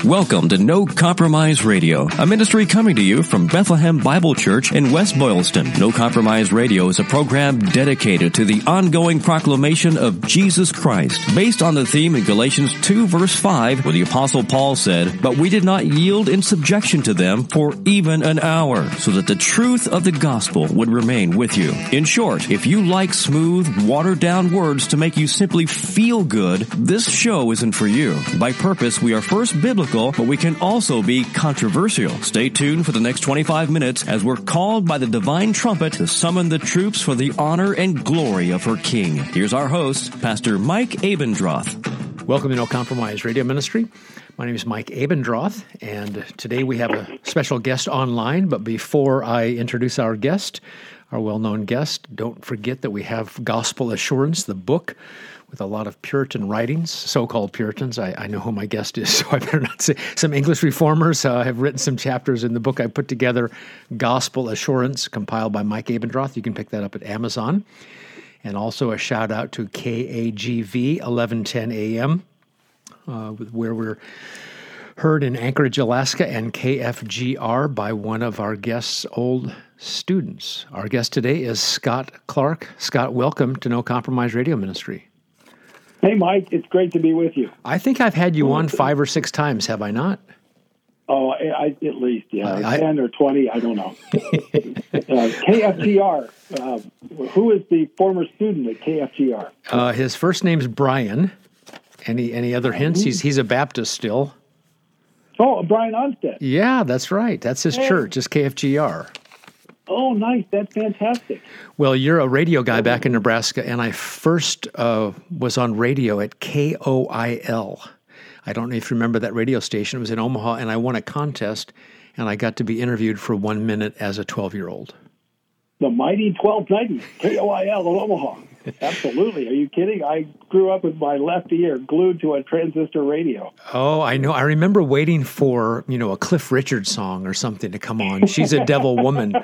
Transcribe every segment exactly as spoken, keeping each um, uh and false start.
Welcome to No Compromise Radio, a ministry coming to you from Bethlehem Bible Church in West Boylston. No Compromise Radio is a program dedicated to the ongoing proclamation of Jesus Christ, based on the theme in Galatians two verse five, where the Apostle Paul said, "But we did not yield in subjection to them for even an hour, so that the truth of the gospel would remain with you." In short, if you like smooth, watered-down words to make you simply feel good, this show isn't for you. By purpose, we are first biblical, but we can also be controversial. Stay tuned for the next twenty-five minutes as we're called by the divine trumpet to summon the troops for the honor and glory of her King. Here's our host, Pastor Mike Abendroth. Welcome to No Compromise Radio Ministry. My name is Mike Abendroth, and today we have a special guest online. But before I introduce our guest, our well-known guest, don't forget that we have Gospel Assurance, the book, with a lot of Puritan writings, so-called Puritans. I, I know who my guest is, so I better not say. Some English reformers uh, have written some chapters in the book I put together, Gospel Assurance, compiled by Mike Abendroth. You can pick that up at Amazon. And also a shout-out to K A G V, eleven ten A M, uh, where we're heard in Anchorage, Alaska, and K F G R by one of our guest's old students. Our guest today is Scott Clark. Scott, welcome to No Compromise Radio Ministry. Hey, Mike, it's great to be with you. I think I've had you on five or six times, have I not? Oh, I, at least, yeah, I, ten or twenty, I don't know. uh, K F G R, uh, who is the former student at K F G R? Uh, his first name's Brian. Any any other hints? He's he's a Baptist still. Oh, Brian Onstead. Yeah, that's right. That's his hey. church, is K F G R. Oh, nice. That's fantastic. Well, you're a radio guy back in Nebraska, and I first uh, was on radio at K O I L. I don't know if you remember that radio station. It was in Omaha, and I won a contest, and I got to be interviewed for one minute as a twelve-year-old. The mighty twelve ninety, K O I L in Omaha. Absolutely. Are you kidding? I grew up with my left ear glued to a transistor radio. Oh, I know. I remember waiting for, you know, a Cliff Richard song or something to come on. She's a Devil Woman.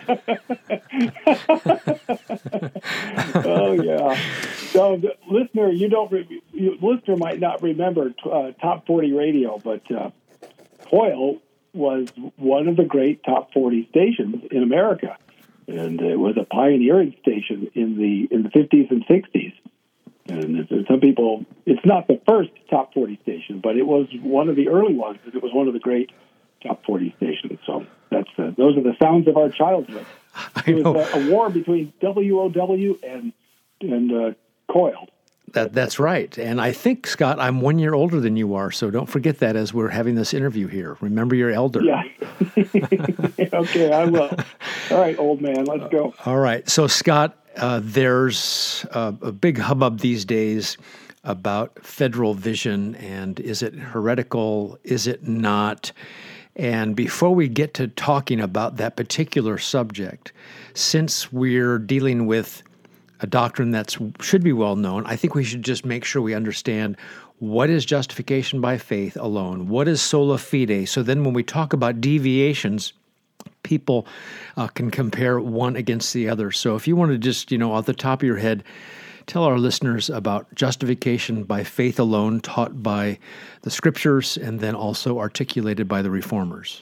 Oh, yeah. So, the listener, you don't, re- you, listener might not remember uh, Top forty radio, but uh, Coil was one of the great Top forty stations in America. And it was a pioneering station in the in the fifties and sixties. And some people, it's not the first top forty station, but it was one of the early ones. It was one of the great top forty stations. So that's uh, those are the sounds of our childhood. It was a, a war between W O W and and uh, Coil. That that's right. And I think, Scott, I'm one year older than you are, so don't forget that as we're having this interview here. Remember your elder. Yeah. Okay, I will. All right, old man, let's go. Uh, all right. So, Scott, uh, there's uh, a big hubbub these days about federal vision, and is it heretical? Is it not? And before we get to talking about that particular subject, since we're dealing with a doctrine that should be well known, I think we should just make sure we understand what is justification by faith alone, what is sola fide, so then when we talk about deviations, people uh, can compare one against the other. So if you want to just, you know, off the top of your head, tell our listeners about justification by faith alone taught by the Scriptures and then also articulated by the Reformers.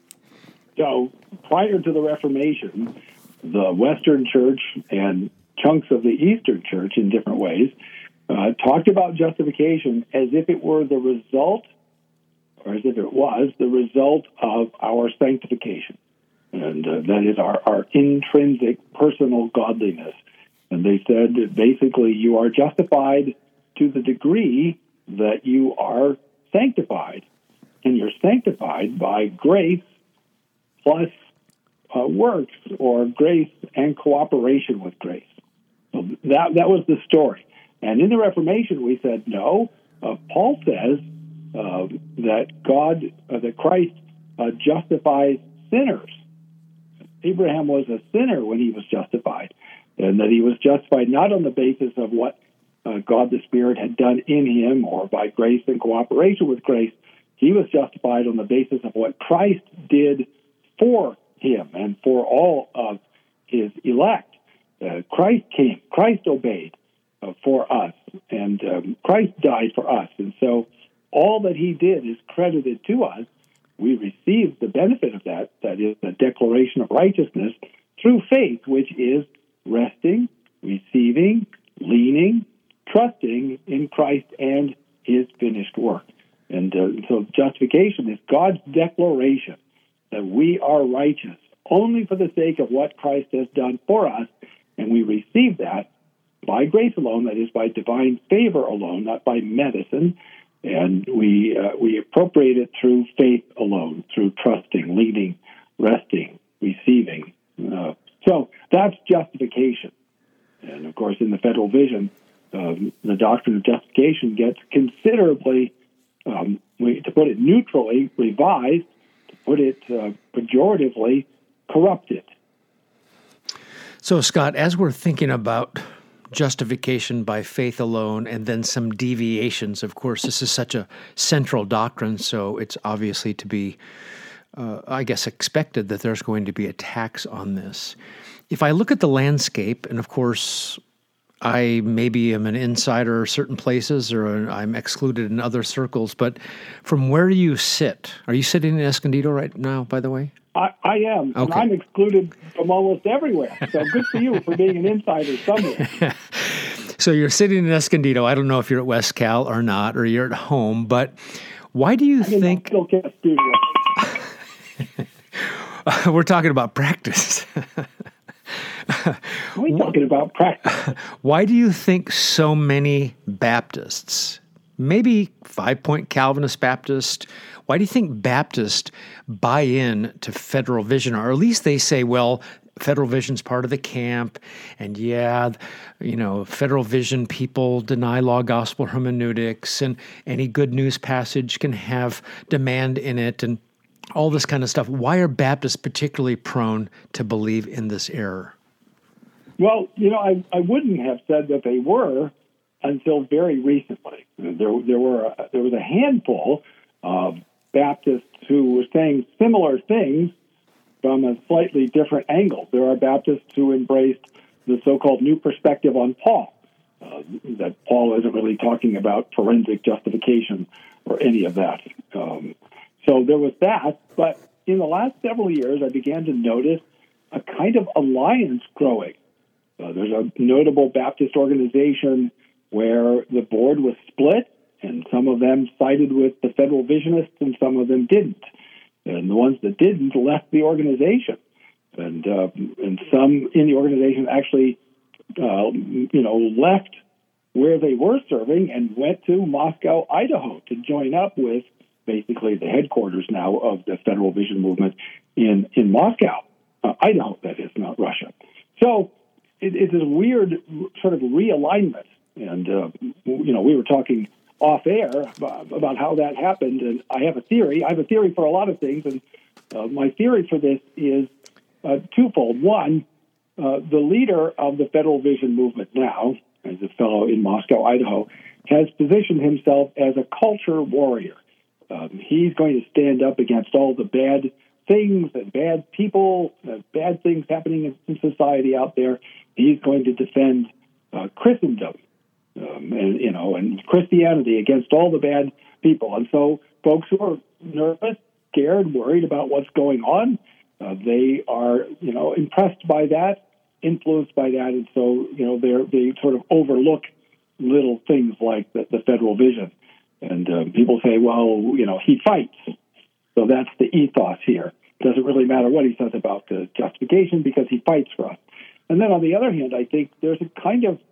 So prior to the Reformation, the Western Church and chunks of the Eastern Church in different ways uh, talked about justification as if it were the result, or as if it was the result of our sanctification. And uh, that is our, our intrinsic personal godliness. And they said that basically you are justified to the degree that you are sanctified. And you're sanctified by grace plus uh, works, or grace and cooperation with grace. So that that was the story. And in the Reformation, we said, no, uh, Paul says uh, that God, uh, that Christ uh, justifies sinners. Abraham was a sinner when he was justified, and that he was justified not on the basis of what uh, God the Spirit had done in him or by grace and cooperation with grace. He was justified on the basis of what Christ did for him and for all of his elect. Uh, Christ came, Christ obeyed uh, for us, and um, Christ died for us. And so all that he did is credited to us, we receive the benefit of that, that is the declaration of righteousness, through faith, which is resting, receiving, leaning, trusting in Christ and his finished work. And uh, so justification is God's declaration that we are righteous only for the sake of what Christ has done for us, and we receive that by grace alone, that is by divine favor alone, not by medicine, and we uh, we appropriate it through faith alone, through trusting, leaning, resting, receiving. Uh, so that's justification. And of course, in the federal vision, um, the doctrine of justification gets considerably, um, we, to put it neutrally, revised, to put it uh, pejoratively, corrupted. So, Scott, as we're thinking about justification by faith alone and then some deviations, of course, this is such a central doctrine, so it's obviously to be, uh, I guess, expected that there's going to be attacks on this. If I look at the landscape, and of course, I maybe am an insider in certain places or I'm excluded in other circles, but from where you sit, are you sitting in Escondido right now, by the way? I, I am, okay. And I'm excluded from almost everywhere. So good for you for being an insider somewhere. So you're sitting in Escondido. I don't know if you're at West Cal or not, or you're at home, but why do you I'm think... in the studio. We're talking about practice. We're talking about practice. Why do you think so many Baptists, maybe five-point Calvinist Baptist, why do you think Baptists buy in to federal vision? Or at least they say, well, federal vision's part of the camp, and yeah, you know, federal vision people deny law gospel hermeneutics, and any good news passage can have demand in it, and all this kind of stuff. Why are Baptists particularly prone to believe in this error? Well, you know, I, I wouldn't have said that they were until very recently. There, there were a, there was a handful of Baptists who were saying similar things from a slightly different angle. There are Baptists who embraced the so-called new perspective on Paul, uh, that Paul isn't really talking about forensic justification or any of that. Um, so there was that, but in the last several years, I began to notice a kind of alliance growing. Uh, there's a notable Baptist organization where the board was split, and some of them sided with the federal visionists and some of them didn't. And the ones that didn't left the organization. And uh, and some in the organization actually, uh, you know, left where they were serving and went to Moscow, Idaho, to join up with basically the headquarters now of the Federal Vision movement in, in Moscow, uh, Idaho, that is, not Russia. So it, it's a weird sort of realignment. And, uh, you know, we were talking off air about how that happened, and I have a theory. I have a theory for a lot of things, and uh, my theory for this is uh, twofold. One, uh, the leader of the Federal Vision movement now, as a fellow in Moscow, Idaho, has positioned himself as a culture warrior. Um, he's going to stand up against all the bad things and bad people, uh, bad things happening in, in society out there. He's going to defend uh, Christendom. Um, and, you know, and Christianity against all the bad people. And so folks who are nervous, scared, worried about what's going on, uh, they are, you know, impressed by that, influenced by that. And so, you know, they're, they sort of overlook little things like the, the federal vision. And uh, people say, well, you know, he fights. So that's the ethos here. It doesn't really matter what he says about the justification because he fights for us. And then on the other hand, I think there's a kind of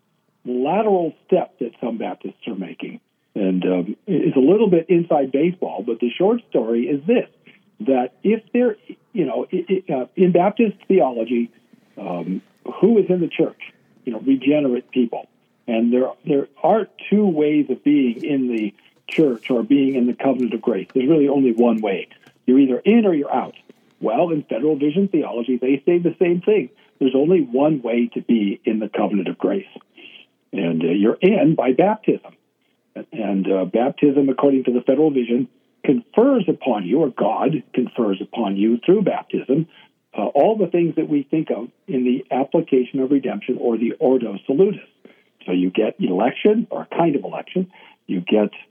lateral step that some Baptists are making. And um, it's a little bit inside baseball, but the short story is this, that if there, you know, it, it, uh, in Baptist theology, um, who is in the church? You know, regenerate people. And there, there are two ways of being in the church or being in the covenant of grace. There's really only one way. You're either in or you're out. Well, in Federal Vision theology, they say the same thing. There's only one way to be in the covenant of grace. And uh, you're in by baptism. And uh, baptism, according to the Federal Vision, confers upon you, or God confers upon you through baptism, uh, all the things that we think of in the application of redemption or the Ordo Salutis. So you get election, or a kind of election. You get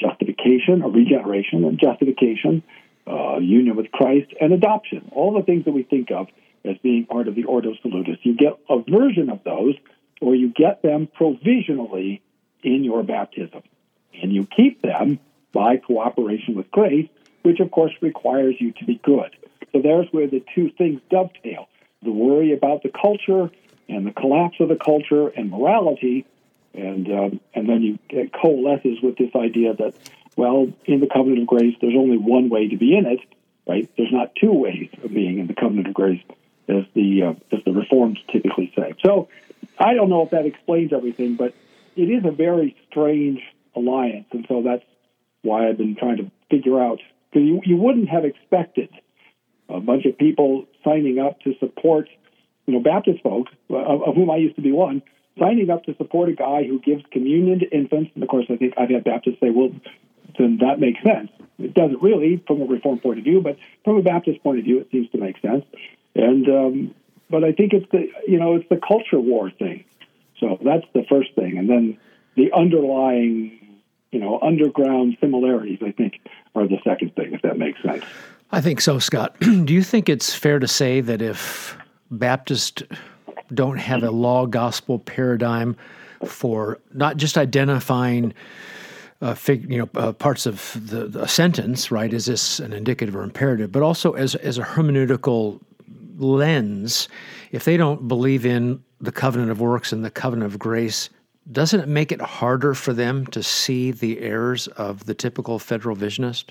justification or regeneration, and justification, uh, union with Christ, and adoption. All the things that we think of as being part of the Ordo Salutis. You get a version of those, or you get them provisionally in your baptism. And you keep them by cooperation with grace, which of course requires you to be good. So there's where the two things dovetail. The worry about the culture and the collapse of the culture and morality, and um, and then you it coalesces with this idea that, well, in the covenant of grace, there's only one way to be in it, right? There's not two ways of being in the covenant of grace, as the uh, as the Reformed typically say. So I don't know if that explains everything, but it is a very strange alliance, and so that's why I've been trying to figure out, because you, you wouldn't have expected a bunch of people signing up to support, you know, Baptist folk, of, of whom I used to be one, signing up to support a guy who gives communion to infants. And of course, I think I've had Baptists say, well, then that makes sense. It doesn't really from a Reformed point of view, but from a Baptist point of view, it seems to make sense. And um, but I think it's the, you know, it's the culture war thing. So that's the first thing. And then the underlying, you know, underground similarities, I think, are the second thing, if that makes sense. I think so, Scott. Do you think it's fair to say that if Baptists don't have a law gospel paradigm for not just identifying uh, fig, you know, uh, parts of the, the sentence, right? Is this an indicative or imperative? But also as as a hermeneutical lens, if they don't believe in the covenant of works and the covenant of grace, doesn't it make it harder for them to see the errors of the typical federal visionist?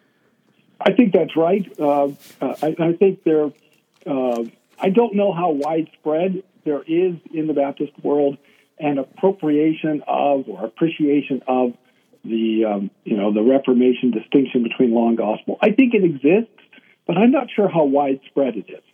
I think that's right. Uh, uh, I, I think there. Uh, I don't know how widespread there is in the Baptist world an appropriation of or appreciation of the um, you know the Reformation distinction between law and gospel. I think it exists, but I'm not sure how widespread it is.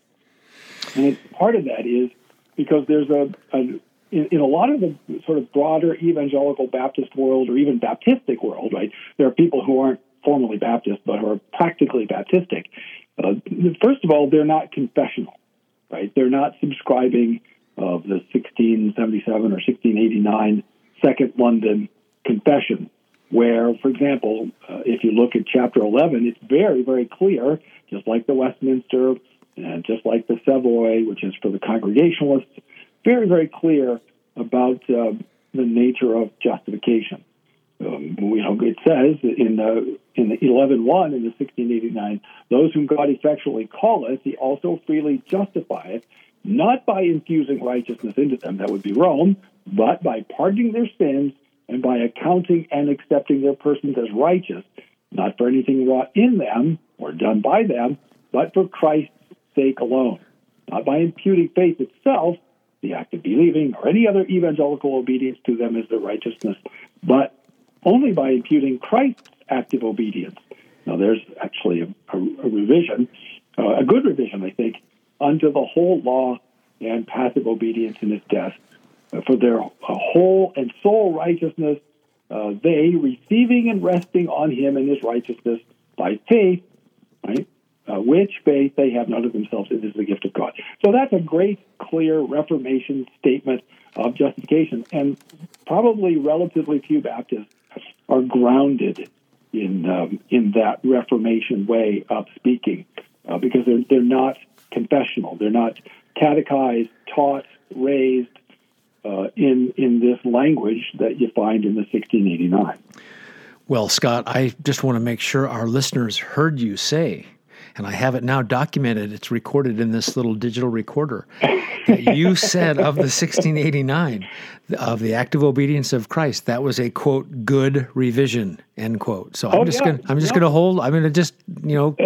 And part of that is because there's a, a in, in a lot of the sort of broader evangelical Baptist world or even Baptistic world, right? There are people who aren't formally Baptist, but who are practically Baptistic. Uh, first of all, they're not confessional, right? They're not subscribing of the sixteen seventy-seven or sixteen eighty-nine Second London Confession, where, for example, uh, if you look at chapter eleven, it's very, very clear, just like the Westminster and just like the Savoy, which is for the Congregationalists, very, very clear about uh, the nature of justification. Um, you know, it says in the in the eleven one in the sixteen eighty-nine, those whom God effectually calleth, he also freely justifieth, not by infusing righteousness into them, that would be Rome, but by pardoning their sins and by accounting and accepting their persons as righteous, not for anything wrought in them or done by them, but for Christ's sake alone, not by imputing faith itself, the act of believing, or any other evangelical obedience to them as their righteousness, but only by imputing Christ's active obedience. Now, there's actually a, a, a revision, uh, a good revision, I think, unto the whole law and passive obedience in his death. Uh, for their uh, whole and sole righteousness, uh, they, receiving and resting on him and his righteousness by faith, right, uh, which faith they have none of themselves, it is the gift of God. So that's a great, clear Reformation statement of justification, and probably relatively few Baptists are grounded in um, in that Reformation way of speaking, uh, because they're they're not confessional, they're not catechized, taught, raised uh, in in this language that you find in the sixteen eighty-nine. Well, Scott, I just want to make sure our listeners heard you say, and I have it now documented, it's recorded in this little digital recorder, that you said of the sixteen eighty-nine, of the active obedience of Christ, that was a, quote, good revision, end quote. So I'm oh, just yeah. going to I'm just yeah. going to hold, I'm going to just, you know.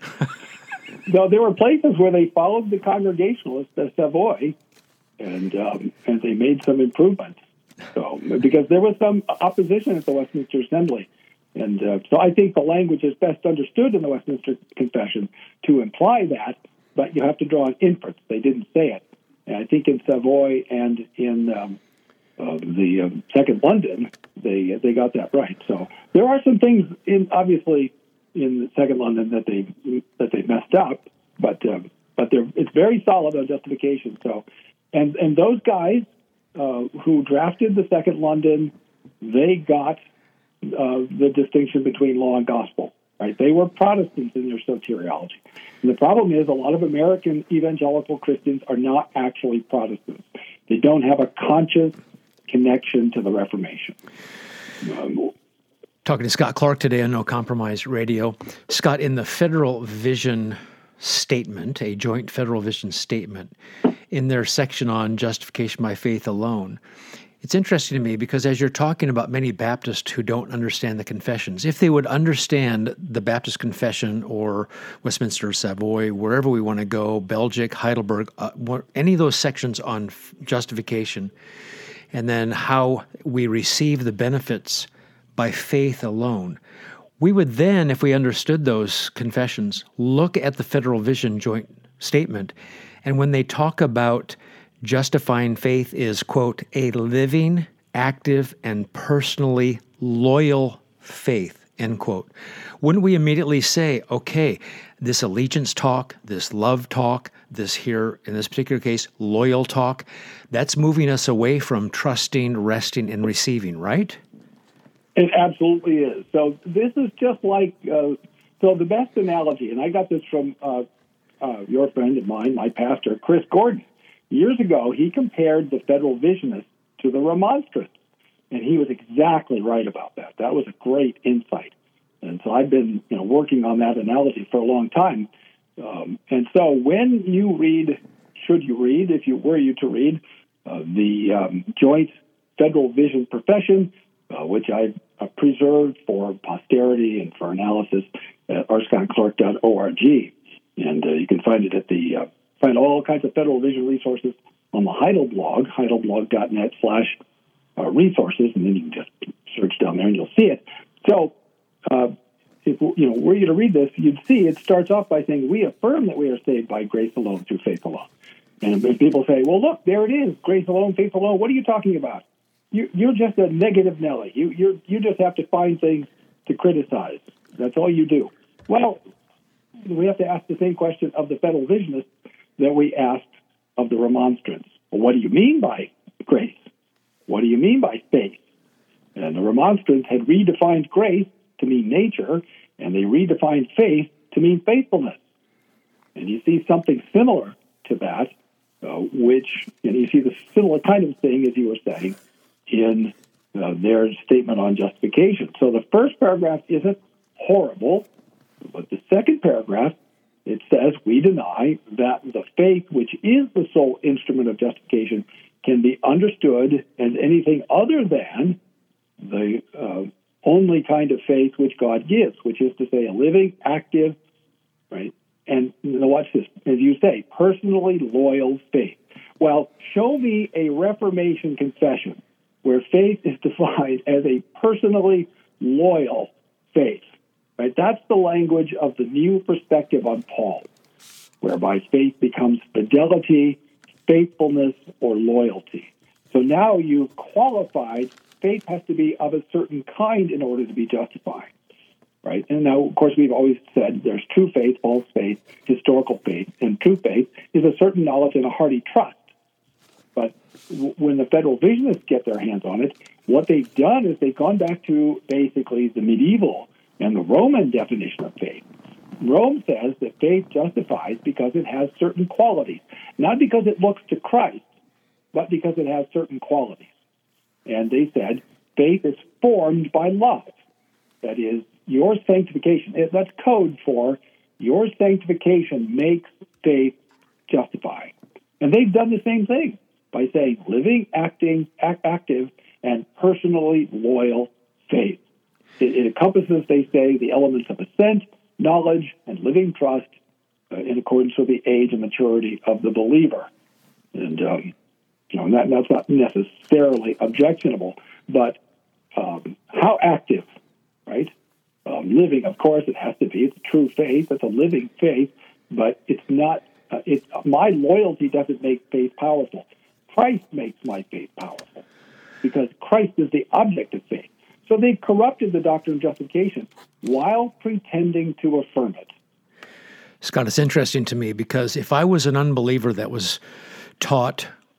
No, there were places where they followed the Congregationalists at Savoy, and um, and they made some improvements. So because there was some opposition at the Westminster Assembly. And uh, so I think the language is best understood in the Westminster Confession to imply that, but you have to draw an inference. They didn't say it. And I think in Savoy and in um, uh, the um, Second London, they they got that right. So there are some things, in obviously, in the Second London that they that they messed up, but um, but they're, it's very solid on justification. So, and and those guys uh, who drafted the Second London, they got uh, the distinction between law and gospel. Right? They were Protestants in their soteriology. And the problem is a lot of American evangelical Christians are not actually Protestants. They don't have a conscious connection to the Reformation. Um, Talking to Scott Clark today on No Compromise Radio. Scott, in the Federal Vision Statement, a joint Federal Vision Statement, in their section on justification by faith alone, it's interesting to me because as you're talking about many Baptists who don't understand the confessions, if they would understand the Baptist Confession or Westminster, Savoy, wherever we want to go, Belgic, Heidelberg, uh, any of those sections on f- justification, and then how we receive the benefits by faith alone, we would then, if we understood those confessions, look at the Federal Vision Joint Statement, and when they talk about justifying faith is, quote, a living, active, and personally loyal faith, end quote. Wouldn't we immediately say, okay, this allegiance talk, this love talk, this here, in this particular case, loyal talk, that's moving us away from trusting, resting, and receiving, right? It absolutely is. So this is just like, uh, so the best analogy, and I got this from uh, uh, your friend of mine, my pastor, Chris Gordon. Years ago, he compared the Federal Visionists to the Remonstrants, and he was exactly right about that. That was a great insight. And so I've been you know, working on that analogy for a long time. Um, and so when you read, should you read, if you were you to read, uh, the um, Joint Federal Vision Profession, uh, which I've uh, preserved for posterity and for analysis at r scott clark dot org, and uh, you can find it at the uh, find all kinds of Federal Vision resources on the Heidel blog, heidelblog dot net slash resources, and then you can just search down there and you'll see it. So, uh, if you know, were you to read this, you'd see it starts off by saying, we affirm that we are saved by grace alone through faith alone. And if people say, well, look, there it is, grace alone, faith alone, what are you talking about? You, you're just a negative Nelly. You, you're, you just have to find things to criticize. That's all you do. Well, we have to ask the same question of the Federal Visionists that we asked of the Remonstrants. Well, what do you mean by grace? What do you mean by faith? And the Remonstrants had redefined grace to mean nature, and they redefined faith to mean faithfulness. And you see something similar to that, uh, which, and you see the similar kind of thing, as you were saying, in uh, their statement on justification. So the first paragraph isn't horrible, but the second paragraph, it says, we deny that the faith, which is the sole instrument of justification, can be understood as anything other than the uh, only kind of faith which God gives, which is to say a living, active, right? And you know, watch this, as you say, personally loyal faith. Well, show me a Reformation confession where faith is defined as a personally loyal faith. Right? That's the language of the new perspective on Paul, whereby faith becomes fidelity, faithfulness, or loyalty. So now you've qualified faith has to be of a certain kind in order to be justified. Right? And now, of course, we've always said there's true faith, false faith, historical faith, and true faith is a certain knowledge and a hearty trust. But w- when the Federal Visionists get their hands on it, what they've done is they've gone back to basically the medieval and the Roman definition of faith. Rome says that faith justifies because it has certain qualities, not because it looks to Christ, but because it has certain qualities. And they said faith is formed by love. That is, your sanctification, that's code for your sanctification makes faith justifying. And they've done the same thing by saying living, acting, act, active, and personally loyal faith. It, it encompasses, they say, the elements of assent, knowledge, and living trust uh, in accordance with the age and maturity of the believer. And, um, you know, that, that's not necessarily objectionable, but um, how active, right? Um, living, of course, it has to be. It's a true faith. It's a living faith, but it's not, uh, it's, my loyalty doesn't make faith powerful. Christ makes my faith powerful because Christ is the object of faith. So they've corrupted the doctrine of justification while pretending to affirm it. Scott, it's interesting to me because if I was an unbeliever that was taught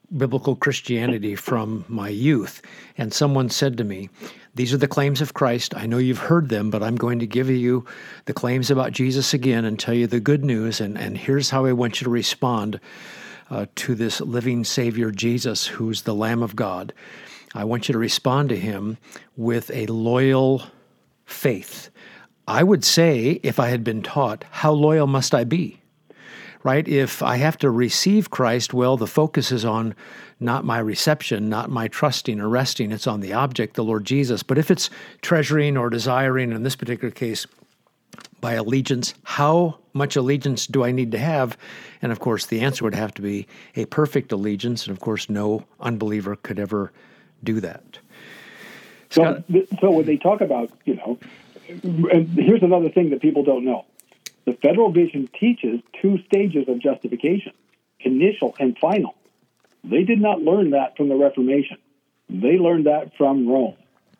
biblical Christianity from my youth, and someone said to me, these are the claims of Christ. I know you've heard them, but I'm going to give you the claims about Jesus again and tell you the good news, and, and here's how I want you to respond uh, to this living Savior Jesus, who's the Lamb of God. I want you to respond to him with a loyal faith. I would say, if I had been taught, how loyal must I be? Right? If I have to receive Christ, well, the focus is on not my reception, not my trusting or resting. It's on the object, the Lord Jesus. But if it's treasuring or desiring, in this particular case, by allegiance, how much allegiance do I need to have? And of course, the answer would have to be a perfect allegiance. And of course, no unbeliever could ever do that. So, so when they talk about, you know, and here's another thing that people don't know. The Federal Vision teaches two stages of justification, initial and final. They did not learn that from the Reformation. They learned that from Rome.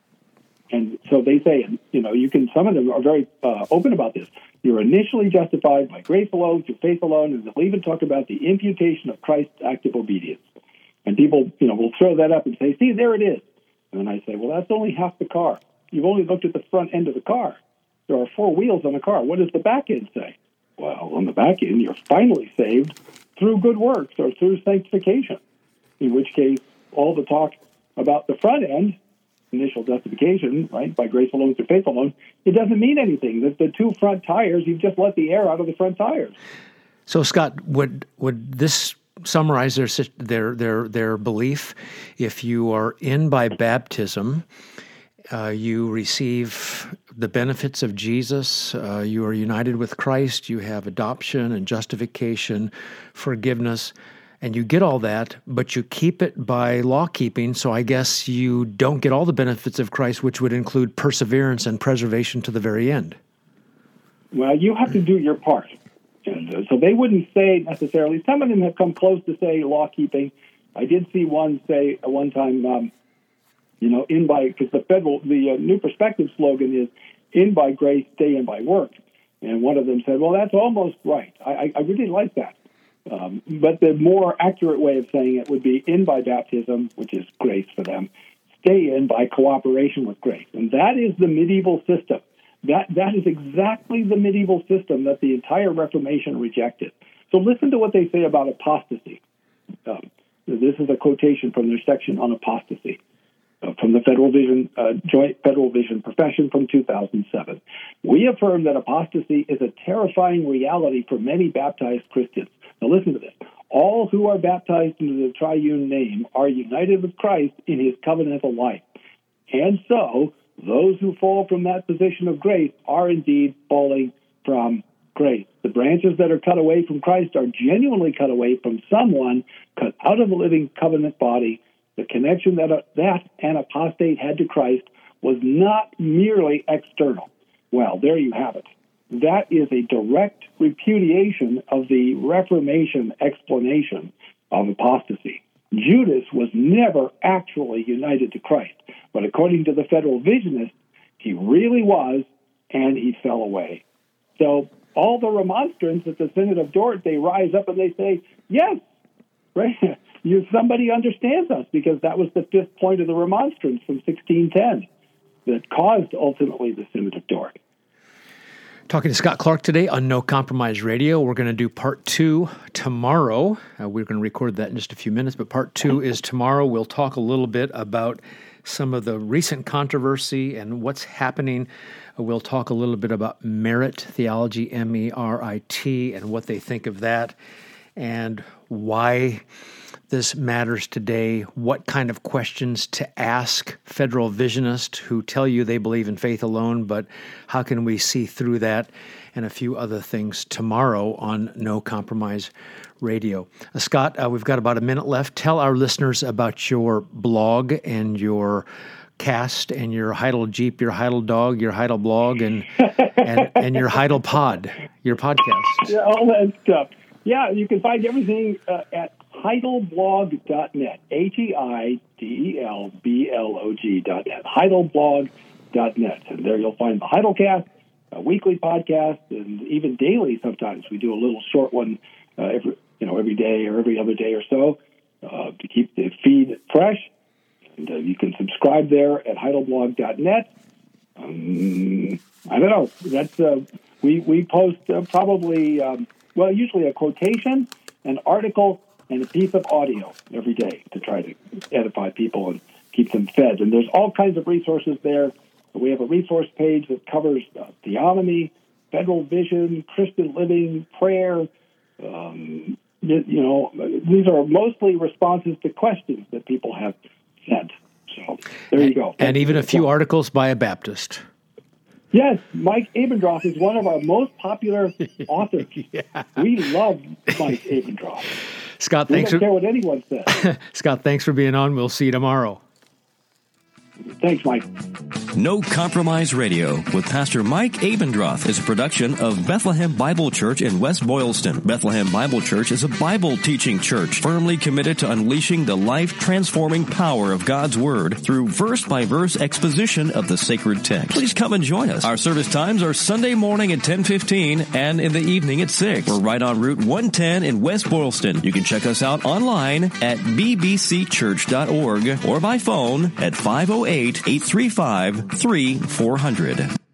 And so they say, you know, you can, some of them are very uh, open about this. You're initially justified by grace alone, through faith alone, and they'll even talk about the imputation of Christ's active obedience. And people, you know, will throw that up and say, see, there it is. And then I say, well, that's only half the car. You've only looked at the front end of the car. There are four wheels on the car. What does the back end say? Well, on the back end, you're finally saved through good works or through sanctification, in which case all the talk about the front end, initial justification, right, by grace alone through faith alone, it doesn't mean anything. The, the two front tires, you've just let the air out of the front tires. So, Scott, would would this summarize their their their their belief? If you are in by baptism, uh, you receive the benefits of Jesus, uh, you are united with Christ, you have adoption and justification, forgiveness, and you get all that, but you keep it by law keeping, so I guess you don't get all the benefits of Christ, which would include perseverance and preservation to the very end. Well, you have to do your part. And uh, so they wouldn't say necessarily, some of them have come close to say law keeping. I did see one say at one time, um, you know, in by, because the federal, the uh, New Perspective slogan is in by grace, stay in by work. And one of them said, well, that's almost right. I, I really like that. Um, but the more accurate way of saying it would be in by baptism, which is grace for them, stay in by cooperation with grace. And that is the medieval system. That That is exactly the medieval system that the entire Reformation rejected. So listen to what they say about apostasy. Um, this is a quotation from their section on apostasy. Uh, from the Federal Vision, uh, Joint Federal Vision Profession from two thousand seven. We affirm that apostasy is a terrifying reality for many baptized Christians. Now listen to this. All who are baptized into the triune name are united with Christ in his covenantal life. And so, those who fall from that position of grace are indeed falling from grace. The branches that are cut away from Christ are genuinely cut away from someone cut out of the living covenant body. The connection that, uh, that an apostate had to Christ was not merely external. Well, there you have it. That is a direct repudiation of the Reformation explanation of apostasy. Judas was never actually united to Christ, but according to the Federal Visionists, he really was, and he fell away. So all the remonstrants at the Synod of Dort, they rise up and they say, yes, right? You, somebody understands us, because that was the fifth point of the remonstrance from sixteen ten that caused ultimately the Synod of Dort. Talking to Scott Clark today on No Compromise Radio. We're going to do part two tomorrow. Uh, we're going to record that in just a few minutes, but part two is tomorrow. We'll talk a little bit about some of the recent controversy and what's happening. Uh, we'll talk a little bit about merit theology, M E R I T, and what they think of that, and why this matters today, what kind of questions to ask Federal Visionists who tell you they believe in faith alone, but how can we see through that, and a few other things tomorrow on No Compromise Radio. Uh, Scott, uh, we've got about a minute left. Tell our listeners about your blog and your cast and your Heidel Jeep, your Heidel dog, your Heidel blog, and and, and your Heidel pod, your podcast. Yeah, all that stuff. Yeah, you can find everything uh, at heidelblog dot net, H E I D E L B L O G dot net, heidelblog dot net. And there you'll find the Heidelcast, a weekly podcast, and even daily sometimes. We do a little short one uh, every, you know, every day or every other day or so. uh, to keep the feed fresh. And, uh, you can subscribe there at heidelblog dot net. Um, I don't know. That's uh, we we post uh, probably um, well usually a quotation, an article, and a piece of audio every day to try to edify people and keep them fed. And there's all kinds of resources there. We have a resource page that covers uh, theonomy, federal vision, Christian living, prayer. Um, you, you know, these are mostly responses to questions that people have sent. So there you go. And even a few articles by a Baptist. Yes, Mike Abendroth is one of our most popular authors. Yeah. We love Mike Abendroth. Scott, we thanks don't for, care what anyone says. Scott, thanks for being on. We'll see you tomorrow. Thanks, Mike. No Compromise Radio with Pastor Mike Abendroth is a production of Bethlehem Bible Church in West Boylston. Bethlehem Bible Church is a Bible teaching church firmly committed to unleashing the life-transforming power of God's Word through verse-by-verse exposition of the sacred text. Please come and join us. Our service times are Sunday morning at ten fifteen and in the evening at six. We're right on Route one ten in West Boylston. You can check us out online at b b c church dot org or by phone at five oh eight, eight three five, three four zero zero.